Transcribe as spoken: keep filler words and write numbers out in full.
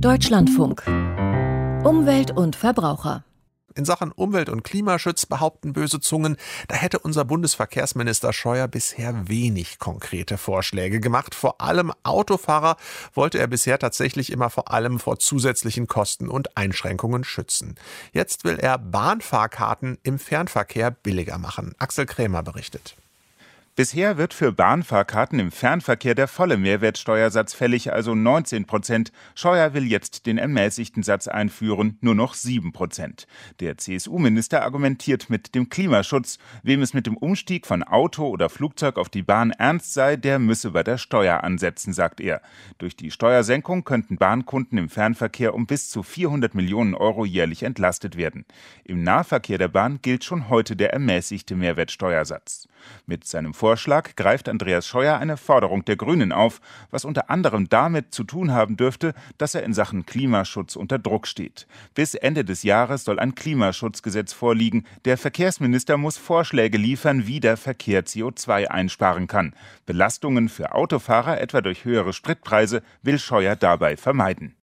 Deutschlandfunk. Umwelt und Verbraucher. In Sachen Umwelt- und Klimaschutz behaupten böse Zungen, da hätte unser Bundesverkehrsminister Scheuer bisher wenig konkrete Vorschläge gemacht. Vor allem Autofahrer wollte er bisher tatsächlich immer vor allem vor zusätzlichen Kosten und Einschränkungen schützen. Jetzt will er Bahnfahrkarten im Fernverkehr billiger machen. Axel Krämer berichtet. Bisher wird für Bahnfahrkarten im Fernverkehr der volle Mehrwertsteuersatz fällig, also neunzehn Prozent. Scheuer will jetzt den ermäßigten Satz einführen, nur noch sieben Prozent. Der C S U-Minister argumentiert mit dem Klimaschutz. Wem es mit dem Umstieg von Auto oder Flugzeug auf die Bahn ernst sei, der müsse bei der Steuer ansetzen, sagt er. Durch die Steuersenkung könnten Bahnkunden im Fernverkehr um bis zu vierhundert Millionen Euro jährlich entlastet werden. Im Nahverkehr der Bahn gilt schon heute der ermäßigte Mehrwertsteuersatz. Mit seinem Vorschlag greift Andreas Scheuer eine Forderung der Grünen auf, was unter anderem damit zu tun haben dürfte, dass er in Sachen Klimaschutz unter Druck steht. Bis Ende des Jahres soll ein Klimaschutzgesetz vorliegen. Der Verkehrsminister muss Vorschläge liefern, wie der Verkehr C O zwei einsparen kann. Belastungen für Autofahrer, etwa durch höhere Spritpreise, will Scheuer dabei vermeiden.